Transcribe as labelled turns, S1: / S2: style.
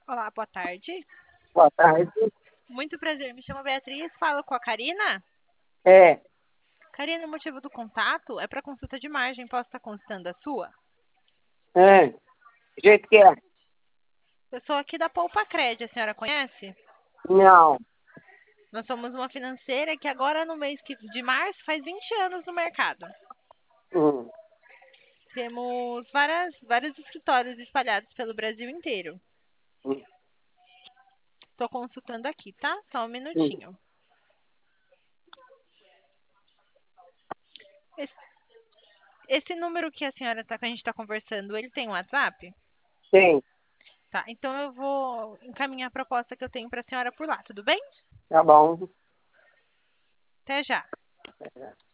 S1: Olá, boa tarde.
S2: Boa tarde.
S1: Muito prazer, me chamo Beatriz, falo com a Karina.
S2: É,
S1: Karina, o motivo do contato é para consulta de margem, posso estar consultando a sua?
S2: do jeito que é.
S1: Eu sou aqui da Poupa Cred, a senhora conhece?
S2: Não.
S1: Nós somos uma financeira que agora no de março faz 20 anos no mercado.
S2: Hum,
S1: Temos vários escritórios espalhados pelo Brasil inteiro.
S2: hum,
S1: Estou consultando aqui, tá? Só um
S2: hum.
S1: minutinho. Esse, esse número que a senhora que a gente está conversando, ele tem um WhatsApp?
S2: Tem,
S1: Tá, então eu vou encaminhar a proposta que eu tenho para a senhora por lá, tudo bem?
S2: tá bom.
S1: Até já.